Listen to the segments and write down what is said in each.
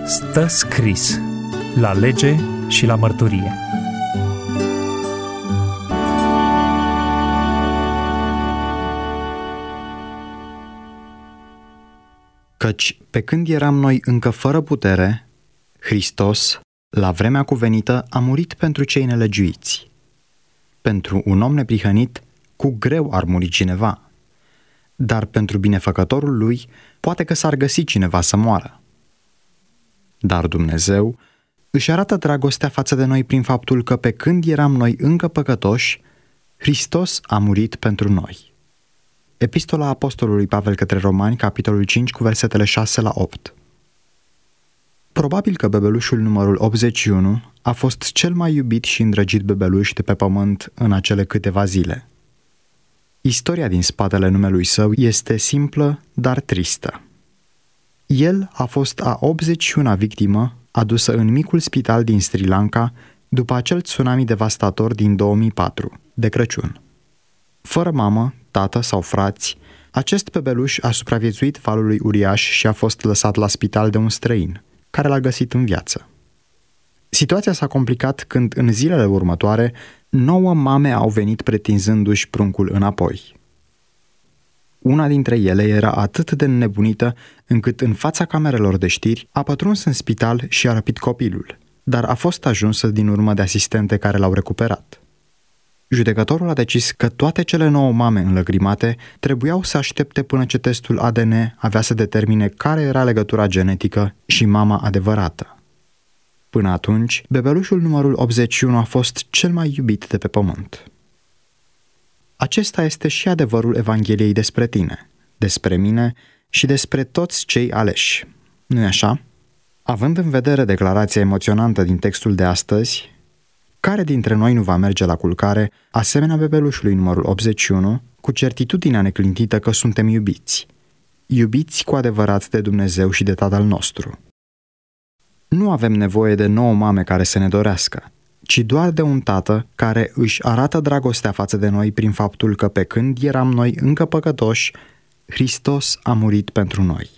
Stă scris la lege și la mărturie. Căci pe când eram noi încă fără putere, Hristos, la vremea cuvenită, a murit pentru cei nelegiuiți. Pentru un om neprihănit, cu greu ar muri cineva, dar pentru binefăcătorul lui, poate că s-ar găsi cineva să moară. Dar Dumnezeu își arată dragostea față de noi prin faptul că pe când eram noi încă păcătoși, Hristos a murit pentru noi. Epistola Apostolului Pavel către Romani, capitolul 5, cu versetele 6 la 8. Probabil că bebelușul numărul 81 a fost cel mai iubit și îndrăgit bebeluș de pe pământ în acele câteva zile. Istoria din spatele numelui său este simplă, dar tristă. El a fost a 81-a victimă adusă în micul spital din Sri Lanka după acel tsunami devastator din 2004, de Crăciun. Fără mamă, tată sau frați, acest bebeluș a supraviețuit valului uriaș și a fost lăsat la spital de un străin, care l-a găsit în viață. Situația s-a complicat când în zilele următoare 9 mame au venit pretinzându-și pruncul înapoi. Una dintre ele era atât de înnebunită încât în fața camerelor de știri a pătruns în spital și a răpit copilul, dar a fost ajunsă din urmă de asistente care l-au recuperat. Judecătorul a decis că toate cele 9 mame înlăcrimate trebuiau să aștepte până ce testul ADN avea să determine care era legătura genetică și mama adevărată. Până atunci, bebelușul numărul 81 a fost cel mai iubit de pe pământ. Acesta este și adevărul Evangheliei despre tine, despre mine și despre toți cei aleși. Nu-i așa? Având în vedere declarația emoționantă din textul de astăzi, care dintre noi nu va merge la culcare, asemenea bebelușului numărul 81, cu certitudinea neclintită că suntem iubiți? Iubiți cu adevărat de Dumnezeu și de Tatăl nostru. Nu avem nevoie de 9 mame care să ne dorească, ci doar de un tată care își arată dragostea față de noi prin faptul că pe când eram noi încă păcătoși, Hristos a murit pentru noi.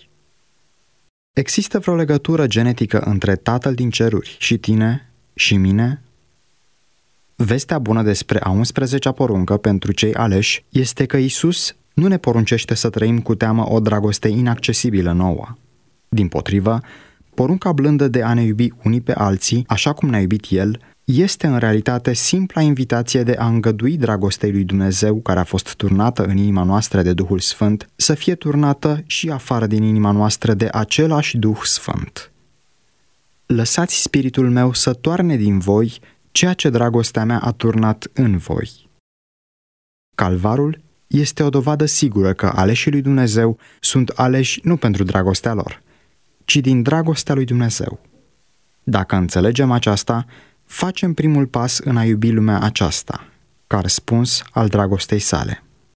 Există vreo legătură genetică între Tatăl din ceruri și tine și mine? Vestea bună despre a 11-a poruncă pentru cei aleși este că Iisus nu ne poruncește să trăim cu teamă o dragoste inaccesibilă nouă. Dimpotrivă, porunca blândă de a ne iubi unii pe alții, așa cum ne-a iubit El, este în realitate simpla invitație de a îngădui dragostei lui Dumnezeu care a fost turnată în inima noastră de Duhul Sfânt, să fie turnată și afară din inima noastră de același Duh Sfânt. Lăsați spiritul meu să toarne din voi ceea ce dragostea mea a turnat în voi. Calvarul este o dovadă sigură că aleșii lui Dumnezeu sunt aleși nu pentru dragostea lor, ci din dragostea lui Dumnezeu. Dacă înțelegem aceasta, facem primul pas în a iubi lumea aceasta, ca răspuns al dragostei sale.